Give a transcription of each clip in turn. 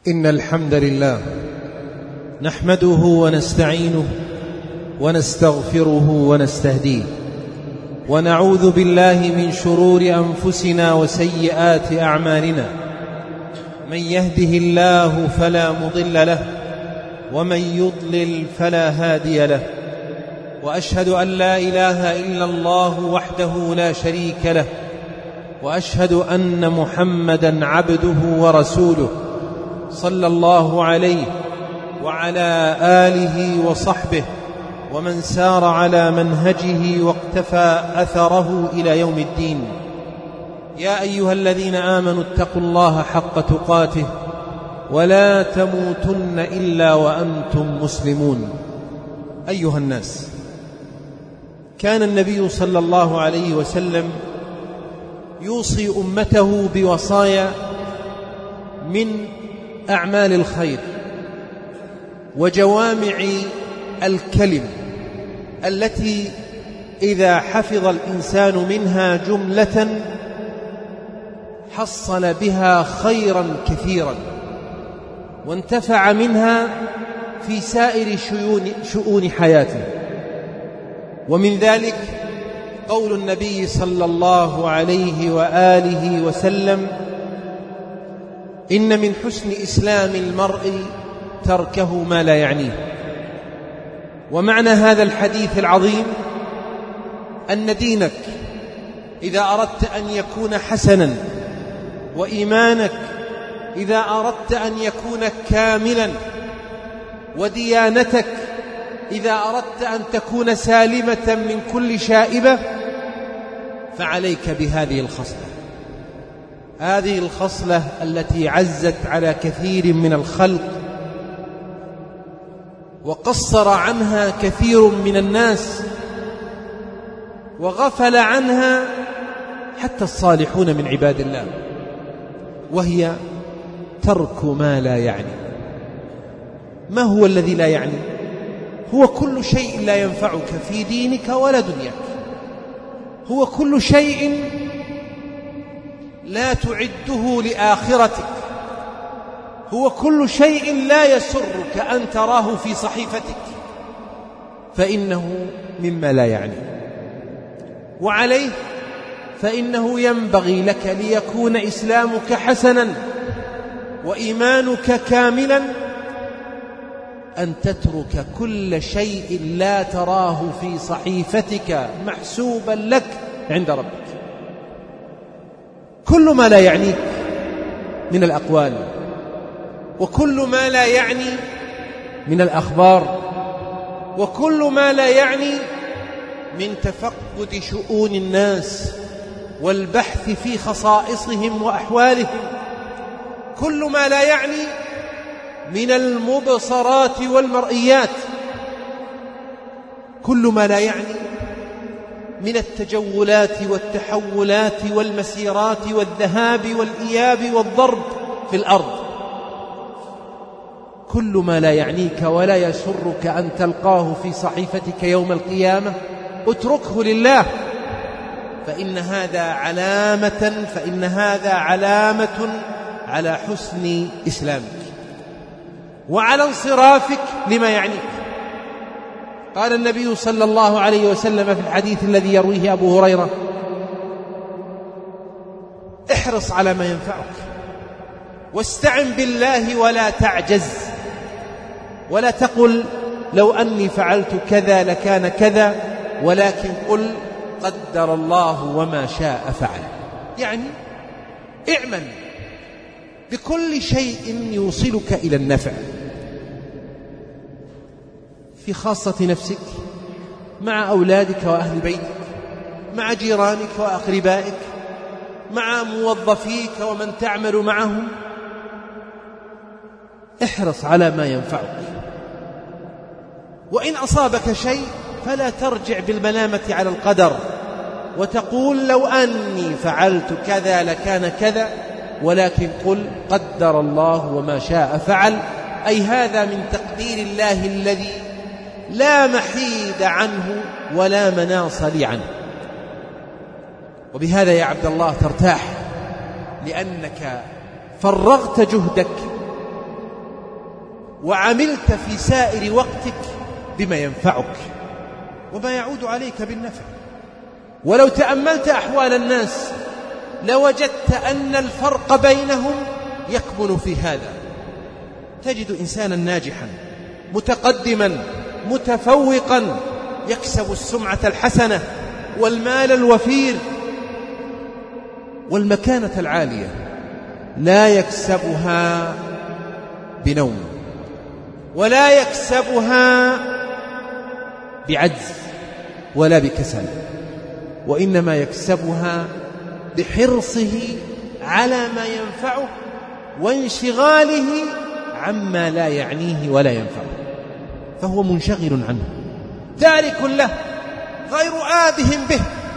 إن الحمد لله نحمده ونستعينه ونستغفره ونستهديه ونعوذ بالله من شرور أنفسنا وسيئات أعمالنا. من يهده الله فلا مضل له ومن يضلل فلا هادي له، وأشهد أن لا إله إلا الله وحده لا شريك له، وأشهد أن محمدًا عبده ورسوله صلى الله عليه وعلى آله وصحبه ومن سار على منهجه واقتفى أثره إلى يوم الدين. يا أيها الذين آمنوا اتقوا الله حق تقاته ولا تموتن إلا وأنتم مسلمون. أيها الناس، كان النبي صلى الله عليه وسلم يوصي أمته بوصايا من أعمال الخير وجوامع الكلم التي إذا حفظ الإنسان منها جملة حصل بها خيرا كثيرا وانتفع منها في سائر شؤون حياته. ومن ذلك قول النبي صلى الله عليه وآله وسلم: إن من حسن إسلام المرء تركه ما لا يعنيه. ومعنى هذا الحديث العظيم أن دينك إذا أردت أن يكون حسنا، وإيمانك إذا أردت أن يكون كاملا، وديانتك إذا أردت أن تكون سالمة من كل شائبة، فعليك بهذه الخصلة، هذه الخصلة التي عزت على كثير من الخلق وقصر عنها كثير من الناس وغفل عنها حتى الصالحون من عباد الله، وهي ترك ما لا يعني. ما هو الذي لا يعني؟ هو كل شيء لا ينفعك في دينك ولا دنياك، هو كل شيء لا تعده لآخرتك، هو كل شيء لا يسرك أن تراه في صحيفتك، فإنه مما لا يعني. وعليه فإنه ينبغي لك ليكون إسلامك حسنا وإيمانك كاملا أن تترك كل شيء لا تراه في صحيفتك محسوبا لك عند ربك. كل ما لا يعنيك من الأقوال، وكل ما لا يعني من الأخبار، وكل ما لا يعني من تفقد شؤون الناس والبحث في خصائصهم وأحوالهم، كل ما لا يعني من المبصرات والمرئيات، كل ما لا يعني من التجولات والتحولات والمسيرات والذهاب والإياب والضرب في الأرض، كل ما لا يعنيك ولا يسرك أن تلقاه في صحيفتك يوم القيامة اتركه لله، فإن هذا علامة على حسن إسلامك وعلى انصرافك لما يعنيك. قال النبي صلى الله عليه وسلم في الحديث الذي يرويه أبو هريرة: احرص على ما ينفعك واستعن بالله ولا تعجز، ولا تقل لو أني فعلت كذا لكان كذا، ولكن قل قدر الله وما شاء فعل. يعني اعمل بكل شيء يوصلك إلى النفع في خاصة نفسك، مع أولادك وأهل بيتك، مع جيرانك وأقربائك، مع موظفيك ومن تعمل معهم. احرص على ما ينفعك، وإن أصابك شيء فلا ترجع بالملامة على القدر وتقول لو أني فعلت كذا لكان كذا، ولكن قل قدر الله وما شاء فعل، أي هذا من تقدير الله الذي لا محيد عنه ولا مناص لي عنه. وبهذا يا عبد الله ترتاح، لأنك فرغت جهدك وعملت في سائر وقتك بما ينفعك وما يعود عليك بالنفع. ولو تأملت أحوال الناس لوجدت أن الفرق بينهم يكمن في هذا. تجد إنسانا ناجحا متقدما متفوقا يكسب السمعة الحسنة والمال الوفير والمكانة العالية، لا يكسبها بنوم ولا يكسبها بعجز ولا بكسل، وإنما يكسبها بحرصه على ما ينفعه وانشغاله عما لا يعنيه ولا ينفعه، فهو منشغل عنه تارك له غير آبه به.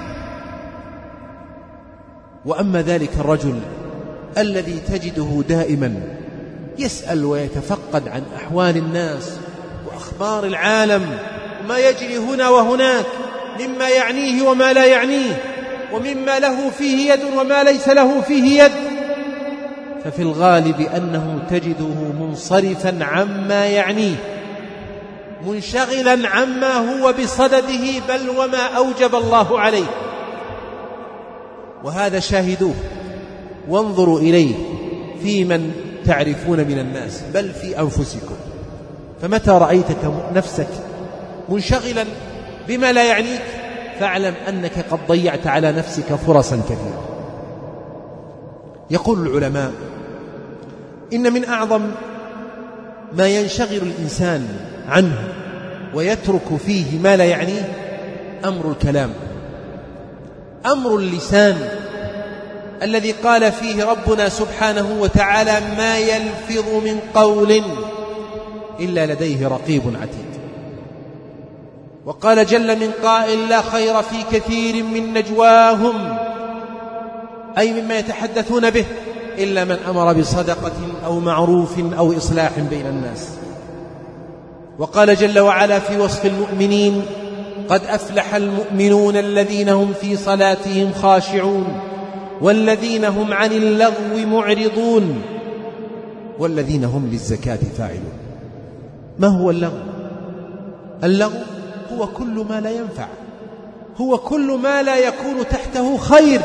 وأما ذلك الرجل الذي تجده دائما يسأل ويتفقد عن أحوال الناس وأخبار العالم وما يجري هنا وهناك مما يعنيه وما لا يعنيه ومما له فيه يد وما ليس له فيه يد، ففي الغالب أنه تجده منصرفا عما يعنيه، منشغلا عما هو بصدده بل وما أوجب الله عليه. وهذا شاهدوه وانظروا إليه في من تعرفون من الناس بل في أنفسكم. فمتى رأيتك نفسك منشغلا بما لا يعنيك فاعلم أنك قد ضيعت على نفسك فرصا كثيرة. يقول العلماء إن من أعظم ما ينشغل الإنسان عنه ويترك فيه ما لا يعنيه أمر الكلام، أمر اللسان الذي قال فيه ربنا سبحانه وتعالى ما يلفظ من قول إلا لديه رقيب عتيد. وقال جل من قائل لا خير في كثير من نجواهم، أي مما يتحدثون به، إلا من أمر بصدقة أو معروف أو إصلاح بين الناس. وقال جل وعلا في وصف المؤمنين قد أفلح المؤمنون الذين هم في صلاتهم خاشعون والذين هم عن اللغو معرضون والذين هم للزكاة فاعلون. ما هو اللغو؟ اللغو هو كل ما لا ينفع، هو كل ما لا يكون تحته خير،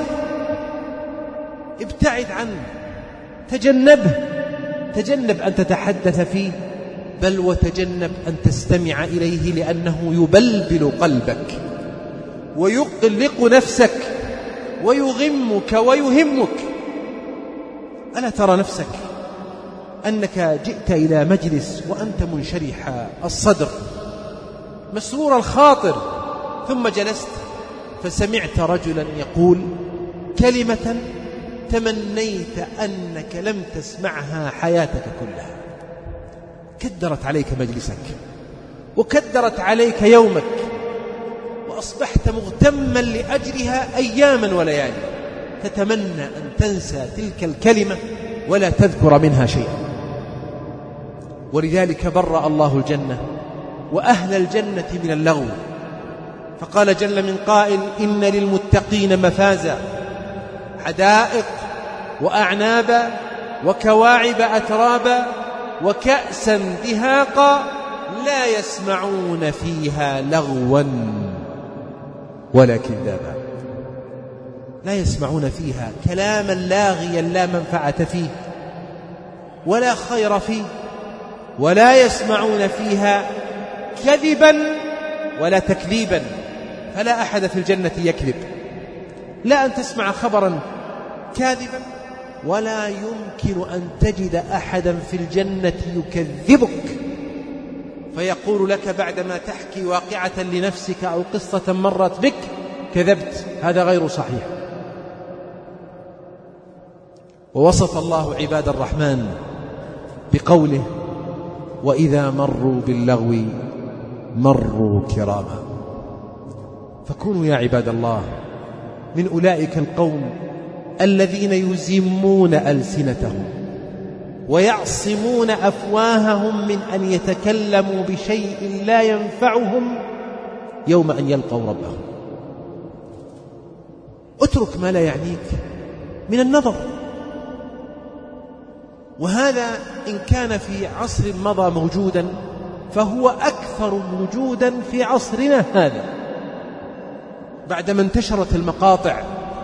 ابتعد عنه، تجنبه، تجنب أن تتحدث فيه، بل وتجنب أن تستمع إليه لأنه يبلبل قلبك ويقلق نفسك ويغمك ويهمك. ألا ترى نفسك أنك جئت إلى مجلس وأنت منشرح الصدر مسرور الخاطر، ثم جلست فسمعت رجلا يقول كلمة تمنيت أنك لم تسمعها حياتك كلها، كدرت عليك مجلسك وكدرت عليك يومك وأصبحت مغتما لأجلها أياما وليالي، تتمنى أن تنسى تلك الكلمة ولا تذكر منها شيئا. ولذلك برأ الله الجنة وأهل الجنة من اللغو، فقال جل من قائل إن للمتقين مفازا حدائق وأعنابا وكواعب أترابا وكأسا دهاقا لا يسمعون فيها لغوا ولا كذابا. لا يسمعون فيها كلاما لاغيا لا منفعة فيه ولا خير فيه، ولا يسمعون فيها كذبا ولا تكذيبا، فلا أحد في الجنة يكذب، لا أن تسمع خبرا كاذبا ولا يمكن أن تجد أحدا في الجنة يكذبك فيقول لك بعدما تحكي واقعة لنفسك أو قصة مرت بك كذبت، هذا غير صحيح. ووصف الله عباد الرحمن بقوله وإذا مروا باللغو مروا كراما. فكونوا يا عباد الله من أولئك القوم الذين يزمون ألسنتهم ويعصمون أفواههم من أن يتكلموا بشيء لا ينفعهم يوم أن يلقوا ربهم. اترك ما لا يعنيك من النظر، وهذا إن كان في عصر مضى موجودا فهو أكثر وجودا في عصرنا هذا، بعدما انتشرت المقاطع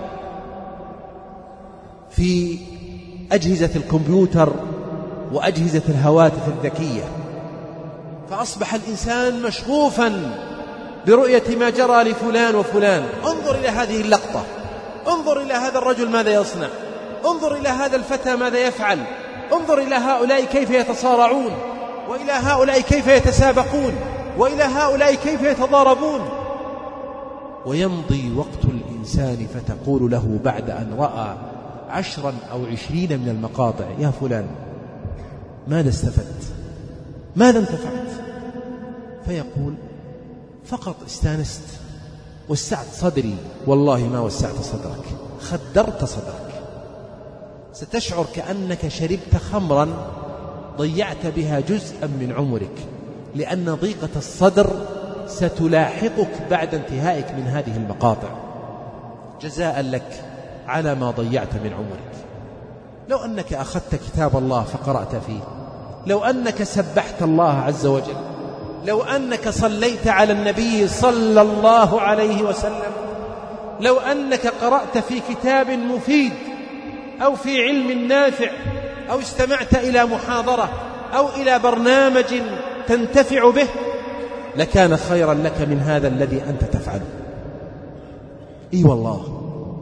في أجهزة الكمبيوتر وأجهزة الهواتف الذكية، فأصبح الإنسان مشغوفا برؤية ما جرى لفلان وفلان. انظر إلى هذه اللقطة، انظر إلى هذا الرجل ماذا يصنع، انظر إلى هذا الفتى ماذا يفعل، انظر إلى هؤلاء كيف يتصارعون، وإلى هؤلاء كيف يتسابقون، وإلى هؤلاء كيف يتضاربون. ويمضي وقت الإنسان فتقول له بعد أن رأى 10 أو 20 من المقاطع: يا فلان ماذا استفدت؟ ماذا انتفعت؟ فيقول: فقط استانست، وسعت صدري. والله ما وسعت صدرك، خدرت صدرك. ستشعر كأنك شربت خمرا ضيعت بها جزءا من عمرك، لأن ضيقة الصدر ستلاحقك بعد انتهائك من هذه المقاطع جزاء لك على ما ضيعت من عمرك. لو أنك أخذت كتاب الله فقرأت فيه، لو أنك سبحت الله عز وجل، لو أنك صليت على النبي صلى الله عليه وسلم، لو أنك قرأت في كتاب مفيد أو في علم نافع، أو استمعت إلى محاضرة أو إلى برنامج تنتفع به، لكان خيرا لك من هذا الذي أنت تفعله. إي والله.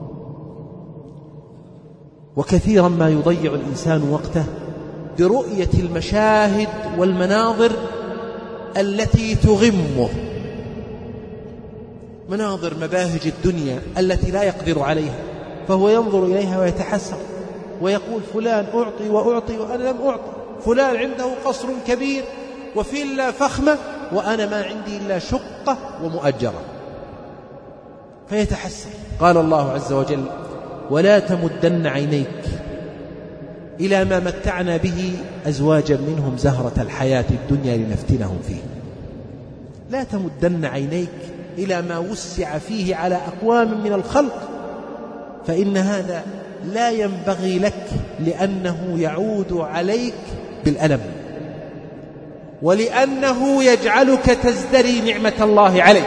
وكثيرا ما يضيع الإنسان وقته برؤية المشاهد والمناظر التي تغمه، مناظر مباهج الدنيا التي لا يقدر عليها، فهو ينظر إليها ويتحسر ويقول: فلان أعطي وأعطي وأنا لم أعطى، فلان عنده قصر كبير وفيلا فخمة وأنا ما عندي إلا شقة ومؤجرة، فيتحسر. قال الله عز وجل: ولا تمدن عينيك إلى ما متعنا به أزواجا منهم زهرة الحياة الدنيا لنفتنهم فيه. لا تمدن عينيك إلى ما وسع فيه على أقوام من الخلق، فإن هذا لا ينبغي لك، لأنه يعود عليك بالألم، ولأنه يجعلك تزدري نعمة الله عليك.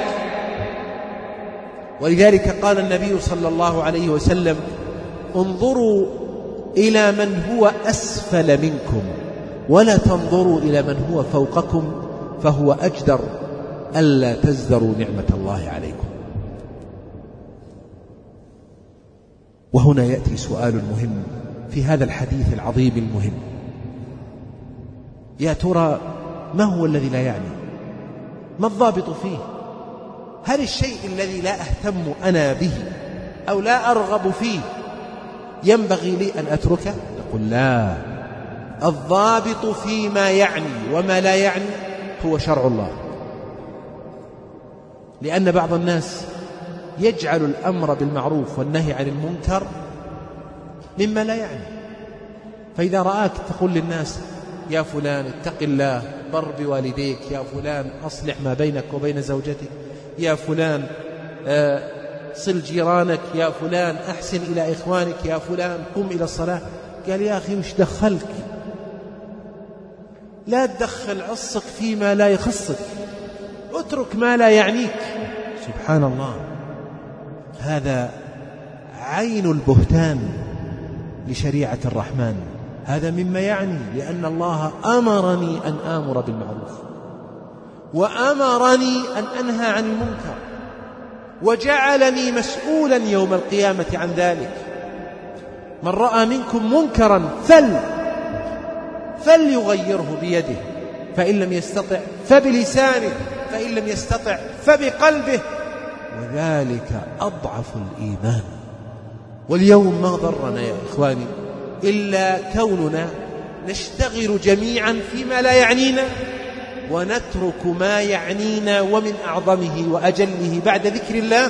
ولذلك قال النبي صلى الله عليه وسلم: انظروا إلى من هو أسفل منكم ولا تنظروا إلى من هو فوقكم، فهو أجدر ألا تزدروا نعمة الله عليكم. وهنا يأتي سؤال مهم في هذا الحديث العظيم المهم: يا ترى ما هو الذي لا يعني؟ ما الضابط فيه؟ هل الشيء الذي لا أهتم أنا به أو لا أرغب فيه ينبغي لي أن أتركه؟ نقول لا، الضابط فيما يعني وما لا يعني هو شرع الله. لأن بعض الناس يجعل الأمر بالمعروف والنهي عن المنكر مما لا يعني، فإذا رآك تقول للناس: يا فلان اتق الله، بر بوالديك، يا فلان أصلح ما بينك وبين زوجتك، يا فلان صل جيرانك، يا فلان أحسن إلى إخوانك، يا فلان قم إلى الصلاة. قال: يا أخي وش دخلك؟ لا تدخل عصك فيما لا يخصك، اترك ما لا يعنيك. سبحان الله، هذا عين البهتان لشريعة الرحمن. هذا مما يعني، لأن الله أمرني أن آمر بالمعروف وأمرني أن أنهى عن المنكر، وجعلني مسؤولا يوم القيامة عن ذلك. من رأى منكم منكرا فليغيره بيده، فإن لم يستطع فبلسانه، فإن لم يستطع فبقلبه، وذلك أضعف الإيمان. واليوم ما ضرنا يا إخواني إلا كوننا نشتغل جميعا فيما لا يعنينا ونترك ما يعنينا، ومن أعظمه وأجله بعد ذكر الله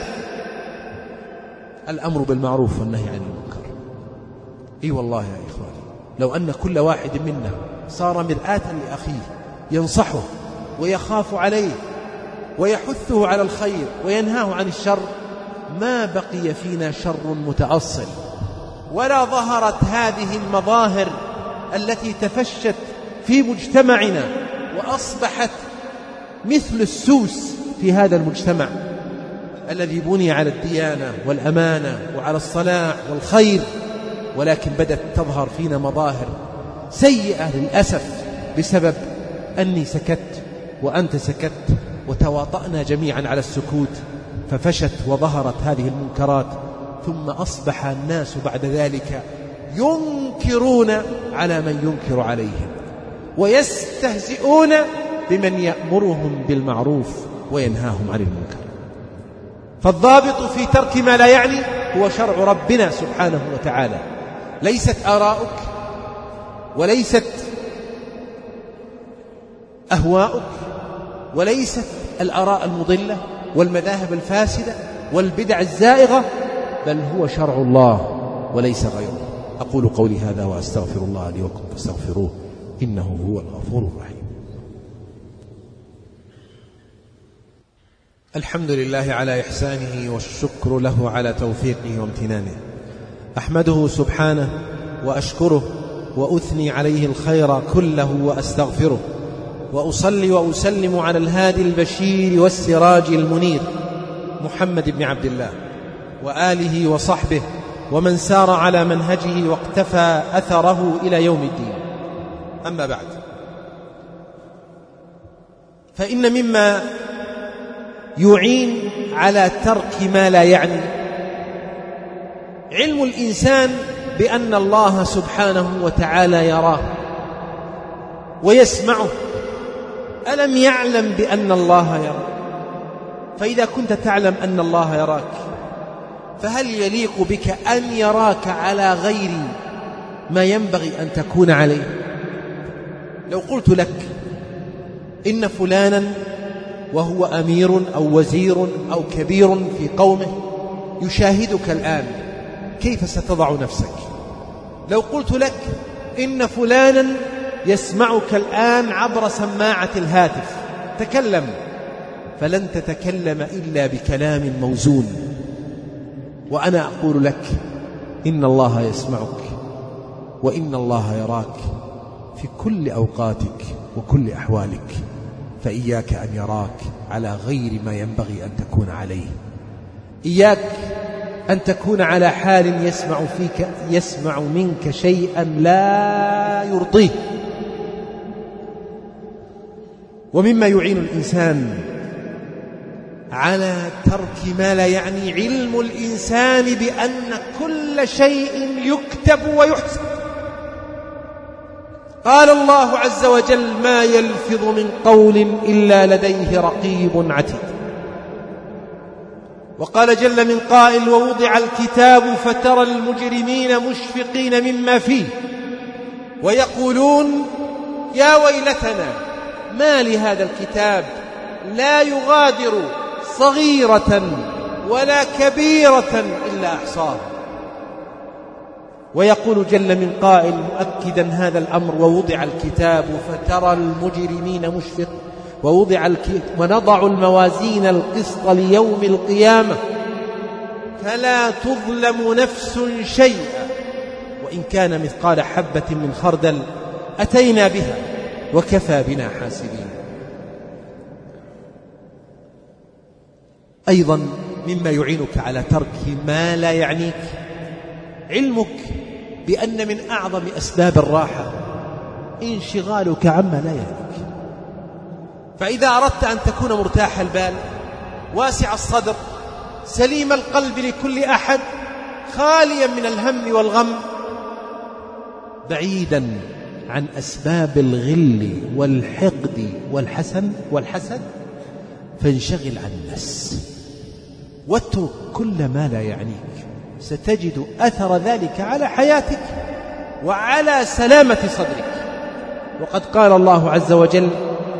الأمر بالمعروف والنهي عن المنكر. إي والله يا إخواني، لو أن كل واحد منا صار مرآة لأخيه ينصحه ويخاف عليه ويحثه على الخير وينهاه عن الشر، ما بقي فينا شر متأصل، ولا ظهرت هذه المظاهر التي تفشت في مجتمعنا وأصبحت مثل السوس في هذا المجتمع الذي بني على الديانة والأمانة وعلى الصلاح والخير، ولكن بدأت تظهر فينا مظاهر سيئة للأسف بسبب أني سكت وأنت سكت وتواطأنا جميعا على السكوت، ففشت وظهرت هذه المنكرات. ثم أصبح الناس بعد ذلك ينكرون على من ينكر عليهم، ويستهزئون بمن يأمرهم بالمعروف وينهاهم عن المنكر. فالضابط في ترك ما لا يعني هو شرع ربنا سبحانه وتعالى، ليست آراؤك وليست أهواؤك وليست الآراء المضلة والمذاهب الفاسدة والبدع الزائغة، بل هو شرع الله وليس غيره. أقول قولي هذا وأستغفر الله لي ولكم فاستغفروه إنه هو الغفور الرحيم. الحمد لله على إحسانه والشكر له على توفيقه وامتنانه. أحمده سبحانه وأشكره وأثني عليه الخير كله وأستغفره، وأصلي وأسلم على الهادي البشير والسراج المنير محمد بن عبد الله وآله وصحبه ومن سار على منهجه واقتفى أثره إلى يوم الدين. أما بعد، فإن مما يعين على ترك ما لا يعني علم الإنسان بأن الله سبحانه وتعالى يراه ويسمعه. ألم يعلم بأن الله يراه؟ فإذا كنت تعلم أن الله يراك، فهل يليق بك أن يراك على غير ما ينبغي أن تكون عليه؟ لو قلت لك إن فلانا وهو أمير أو وزير أو كبير في قومه يشاهدك الآن، كيف ستضع نفسك؟ لو قلت لك إن فلانا يسمعك الآن عبر سماعة الهاتف، تكلم، فلن تتكلم إلا بكلام موزون. وأنا أقول لك إن الله يسمعك وإن الله يراك في كل أوقاتك وكل أحوالك، فإياك أن يراك على غير ما ينبغي أن تكون عليه. إياك أن تكون على حال يسمع منك شيئا لا يرضيه. ومما يعين الإنسان على ترك ما لا يعني علم الإنسان بأن كل شيء يكتب ويحسب. قال الله عز وجل: ما يلفظ من قول إلا لديه رقيب عتيد. وقال جل من قائل: ووضع الكتاب فترى المجرمين مشفقين مما فيه ويقولون يا ويلتنا ما لهذا الكتاب لا يغادر صغيرة ولا كبيرة إلا أحصاها. ويقول جل من قائل مؤكدا هذا الأمر: ووضع الكتاب فترى المجرمين مشفق ونضع الموازين القسط ليوم القيامة فلا تظلم نفس شيئا وإن كان مثقال حبة من خردل أتينا بها وكفى بنا حاسبين. أيضا مما يعينك على ترك ما لا يعنيك علمك بأن من أعظم أسباب الراحة انشغالك عما لا يعنيك. فإذا أردت أن تكون مرتاح البال واسع الصدر سليم القلب لكل أحد خاليا من الهم والغم بعيدا عن أسباب الغل والحقد والحسد فانشغل عن الناس واترك كل ما لا يعنيك، ستجد أثر ذلك على حياتك وعلى سلامة صدرك. وقد قال الله عز وجل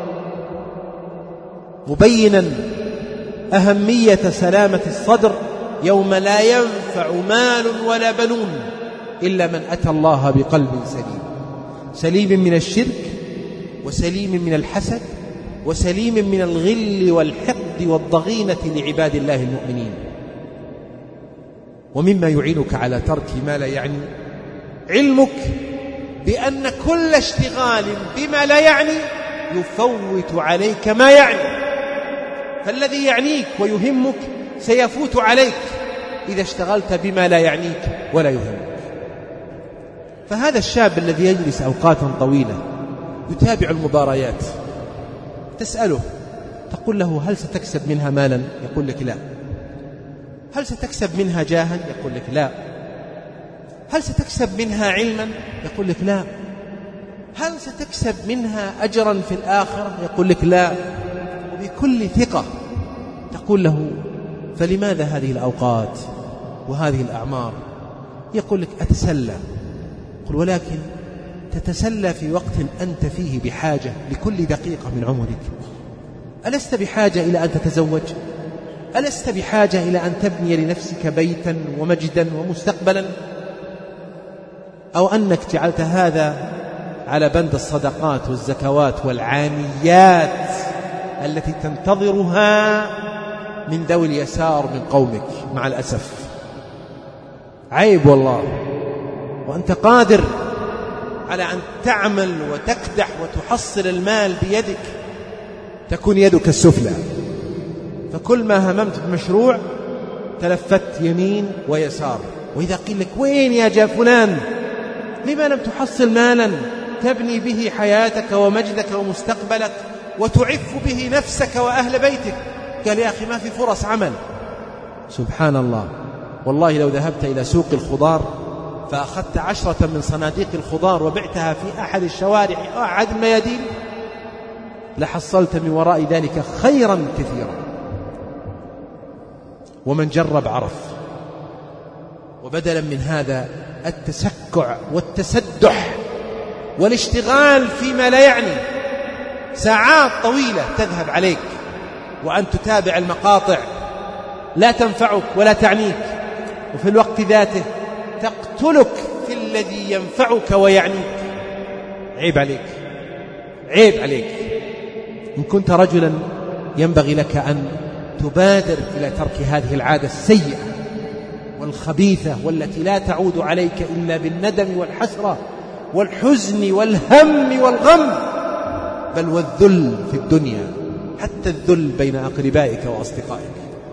مبينا أهمية سلامة الصدر: يوم لا ينفع مال ولا بنون إلا من أتى الله بقلب سليم، سليم من الشرك وسليم من الحسد وسليم من الغل والحقد والضغينة لعباد الله المؤمنين. ومما يعينك على ترك ما لا يعني علمك بأن كل اشتغال بما لا يعني يفوت عليك ما يعني، فالذي يعنيك ويهمك سيفوت عليك إذا اشتغلت بما لا يعنيك ولا يهمك. فهذا الشاب الذي يجلس أوقاتا طويلة يتابع المباريات، تسأله تقول له هل ستكسب منها مالا؟ يقول لك لا. هل ستكسب منها جاها؟ يقول لك لا. هل ستكسب منها علما؟ يقول لك لا. هل ستكسب منها أجرا في الآخرة؟ يقول لك لا. وبكل ثقة تقول له فلماذا هذه الأوقات وهذه الأعمار؟ يقول لك أتسلى. قل ولكن تتسلى في وقت أنت فيه بحاجة لكل دقيقة من عمرك. ألست بحاجة إلى أن تتزوج؟ ألست بحاجة إلى أن تبني لنفسك بيتا ومجدا ومستقبلا؟ أو أنك جعلت هذا على بند الصدقات والزكوات والعانيات التي تنتظرها من ذوي اليسار من قومك؟ مع الأسف عيب والله. وأنت قادر على أن تعمل وتكدح وتحصل المال بيدك، تكون يدك السفلى، فكل ما هممت بمشروع تلفت يمين ويسار. وإذا قيل لك وين يا جا فلان لما لم تحصل مالا تبني به حياتك ومجدك ومستقبلك وتعف به نفسك وأهل بيتك؟ قال يا أخي ما في فرص عمل. سبحان الله. والله لو ذهبت إلى سوق الخضار فأخذت 10 من صناديق الخضار وبعتها في أحد الشوارع أو أحد الميادين لحصلت من وراء ذلك خيرا كثيرا. ومن جرب عرف. وبدلا من هذا التسكع والتسدح والاشتغال فيما لا يعني، ساعات طويلة تذهب عليك وأن تتابع المقاطع لا تنفعك ولا تعنيك، وفي الوقت ذاته تقتلك في الذي ينفعك ويعنيك. عيب عليك، عيب عليك. إن كنت رجلا ينبغي لك أن تبادر إلى ترك هذه العادة السيئة والخبيثة والتي لا تعود عليك إلا بالندم والحسرة والحزن والهم والغم، بل والذل في الدنيا، حتى الذل بين أقربائك وأصدقائك.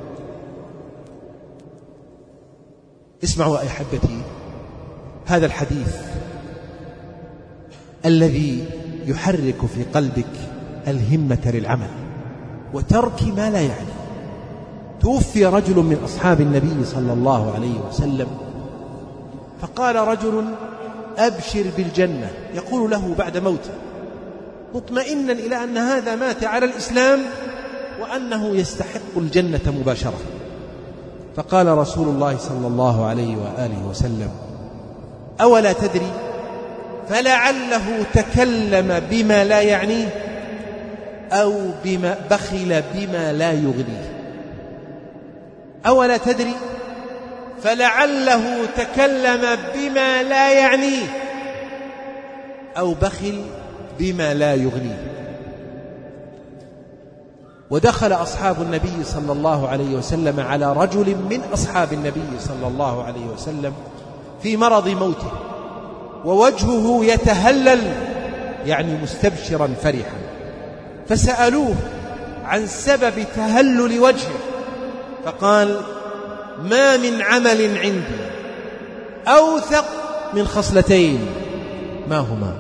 اسمعوا يا أحبتي هذا الحديث الذي يحرك في قلبك الهمة للعمل وترك ما لا يعني. توفي رجل من أصحاب النبي صلى الله عليه وسلم، فقال رجل أبشر بالجنة، يقول له بعد موته مطمئنا إلى أن هذا مات على الإسلام وأنه يستحق الجنة مباشرة. فقال رسول الله صلى الله عليه وآله وسلم أولا تدري؟ فلعله تكلم بما لا يعنيه أو بما بخل بما لا يغنيه. أولا تدري؟ فلعله تكلم بما لا يعنيه أو بخل بما لا يغنيه. ودخل أصحاب النبي صلى الله عليه وسلم على رجل من أصحاب النبي صلى الله عليه وسلم في مرض موته ووجهه يتهلل، يعني مستبشرا فرحا، فسألوه عن سبب تهلل وجهه، فقال ما من عمل عندي أوثق من خصلتين. ما هما؟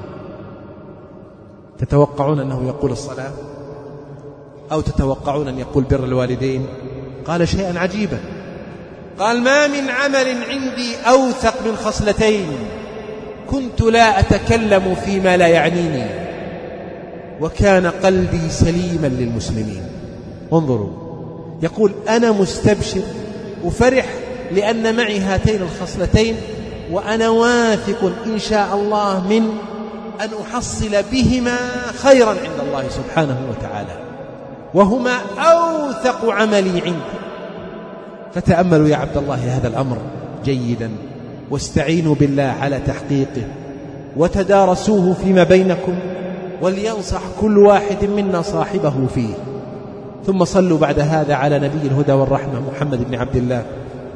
تتوقعون أنه يقول الصلاة أو تتوقعون أن يقول بر الوالدين؟ قال شيئا عجيبا، قال ما من عمل عندي أوثق من خصلتين كنت لا أتكلم فيما لا يعنيني وكان قلبي سليما للمسلمين. انظروا، يقول أنا مستبشر وفرح لأن معي هاتين الخصلتين، وأنا واثق إن شاء الله من أن أحصل بهما خيرا عند الله سبحانه وتعالى، وهما أوثق عملي عندي. فتأملوا يا عبد الله هذا الأمر جيدا، واستعينوا بالله على تحقيقه، وتدارسوه فيما بينكم، ولينصح كل واحد منا صاحبه فيه. ثم صلوا بعد هذا على نبي الهدى والرحمة محمد بن عبد الله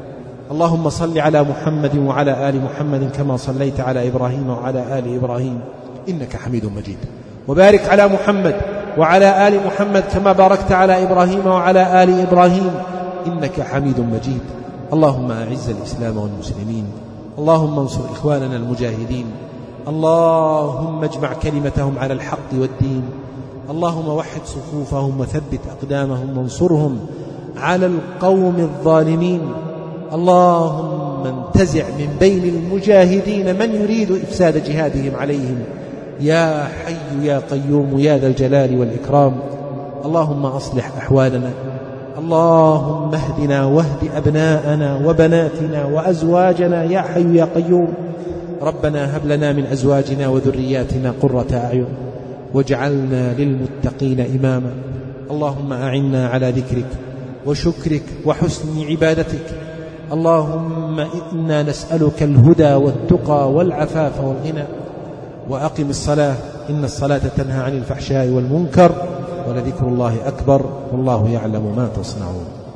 اللهم صل على محمد وعلى آل محمد كما صليت على إبراهيم وعلى آل إبراهيم إنك حميد مجيد، وبارك على محمد وعلى آل محمد كما باركت على إبراهيم وعلى آل إبراهيم إنك حميد مجيد. اللهم أعز الإسلام والمسلمين، اللهم انصر إخواننا المجاهدين، اللهم اجمع كلمتهم على الحق والدين، اللهم وحد صفوفهم وثبت أقدامهم وانصرهم على القوم الظالمين. اللهم انتزع من بين المجاهدين من يريد إفساد جهادهم عليهم يا حي يا قيوم يا ذا الجلال والإكرام. اللهم أصلح أحوالنا، اللهم اهدنا واهد أبناءنا وبناتنا وأزواجنا يا حي يا قيوم. ربنا هب لنا من أزواجنا وذرياتنا قرة أعين واجعلنا للمتقين إماما. اللهم أعنا على ذكرك وشكرك وحسن عبادتك. اللهم إنا نسألك الهدى والتقى والعفاف والغنى. وأقم الصلاة إن الصلاة تنهى عن الفحشاء والمنكر ولذكر الله أكبر والله يعلم ما تصنعون.